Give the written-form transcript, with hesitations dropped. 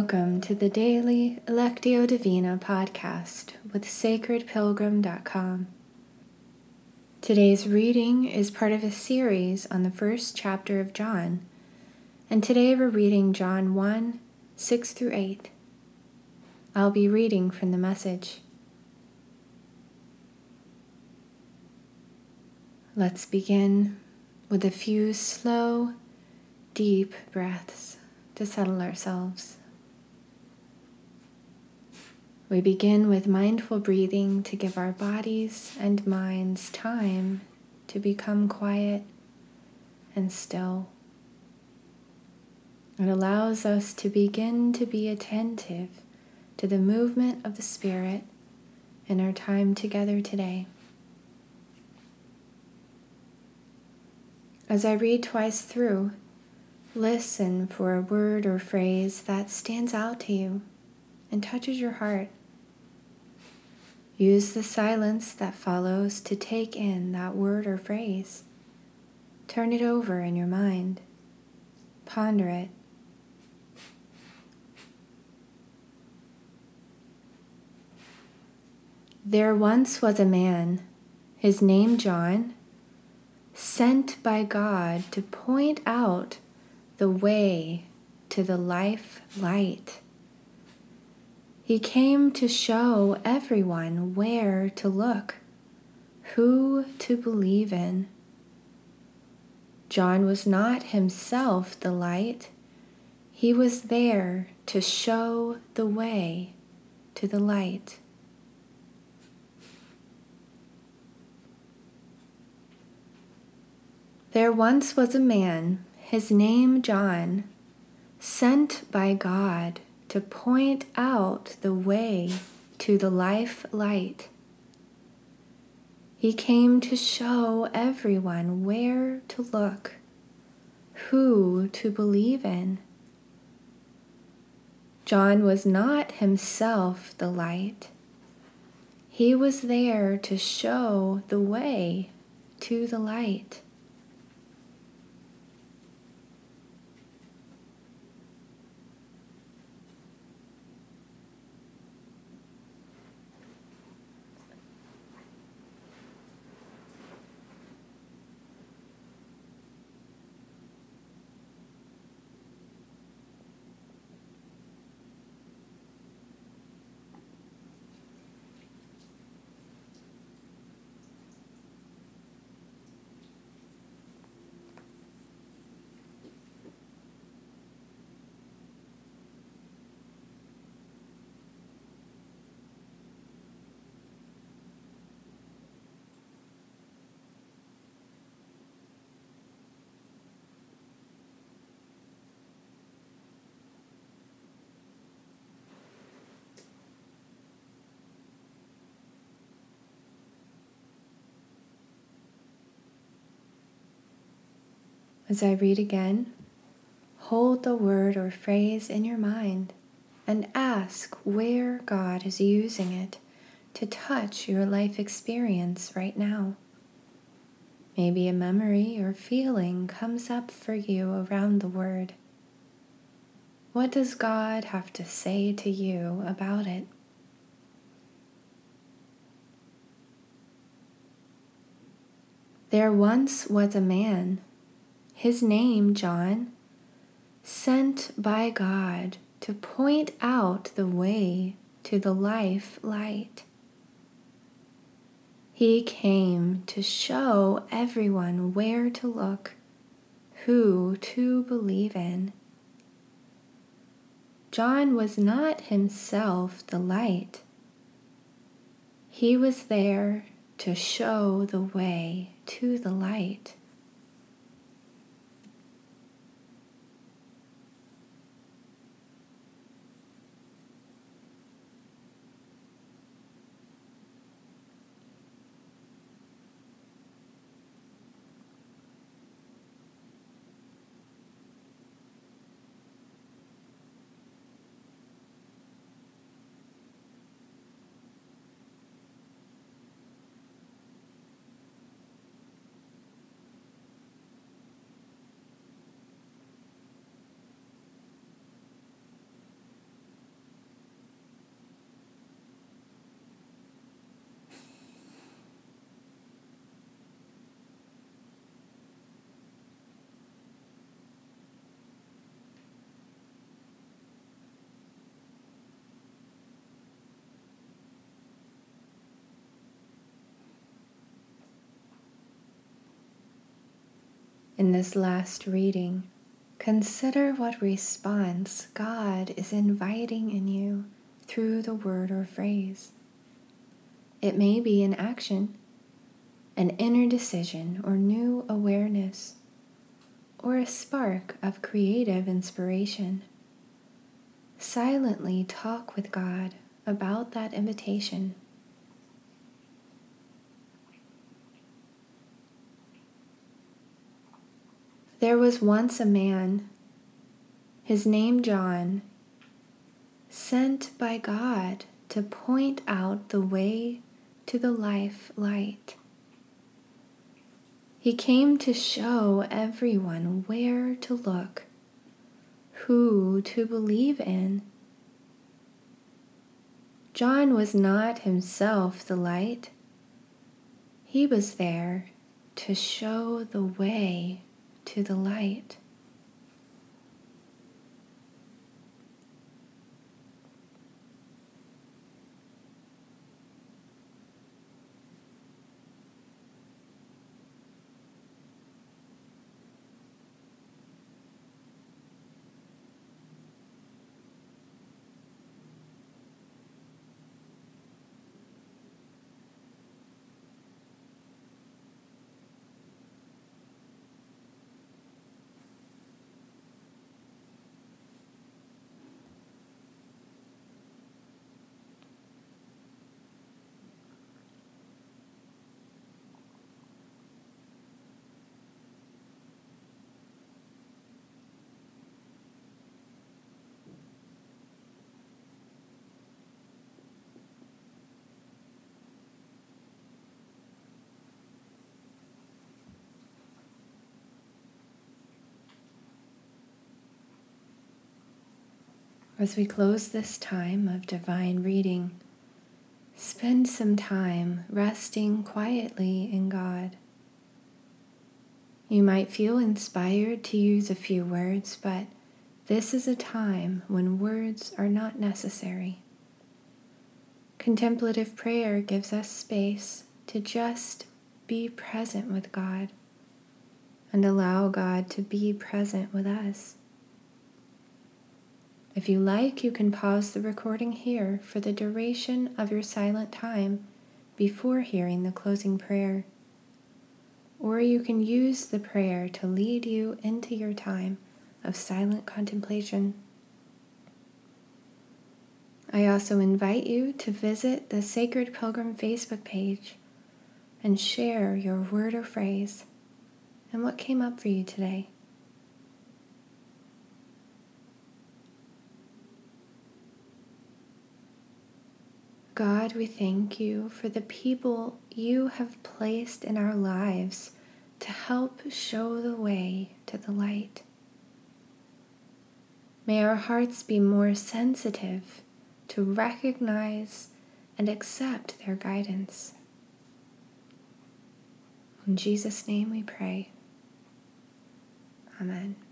Welcome to the daily Lectio Divina podcast with sacredpilgrim.com. Today's reading is part of a series on the first chapter of John, and today we're reading John 1, 6 through 8. I'll be reading from the Message. Let's begin with a few slow, deep breaths to settle ourselves. We begin with mindful breathing to give our bodies and minds time to become quiet and still. It allows us to begin to be attentive to the movement of the Spirit in our time together today. As I read twice through, listen for a word or phrase that stands out to you and touches your heart. Use the silence that follows to take in that word or phrase. Turn it over in your mind. Ponder it. There once was a man, his name John, sent by God to point out the way to the life light. He came to show everyone where to look, who to believe in. John was not himself the light. He was there to show the way to the light. There once was a man, his name John, sent by God to point out the way to the life light. He came to show everyone where to look, who to believe in. John was not himself the light. He was there to show the way to the light. As I read again, hold the word or phrase in your mind and ask where God is using it to touch your life experience right now. Maybe a memory or feeling comes up for you around the word. What does God have to say to you about it? There once was a man, his name John, sent by God to point out the way to the life light. He came to show everyone where to look, who to believe in. John was not himself the light. He was there to show the way to the light. In this last reading, consider what response God is inviting in you through the word or phrase. It may be an action, an inner decision or new awareness, or a spark of creative inspiration. Silently talk with God about that invitation. There was once a man, his name John, sent by God to point out the way to the life light. He came to show everyone where to look, who to believe in. John was not himself the light. He was there to show the way to the light. As we close this time of divine reading, spend some time resting quietly in God. You might feel inspired to use a few words, but this is a time when words are not necessary. Contemplative prayer gives us space to just be present with God and allow God to be present with us. If you like, you can pause the recording here for the duration of your silent time before hearing the closing prayer. Or you can use the prayer to lead you into your time of silent contemplation. I also invite you to visit the Sacred Pilgrim Facebook page and share your word or phrase and what came up for you today. God, we thank you for the people you have placed in our lives to help show the way to the light. May our hearts be more sensitive to recognize and accept their guidance. In Jesus' name we pray. Amen.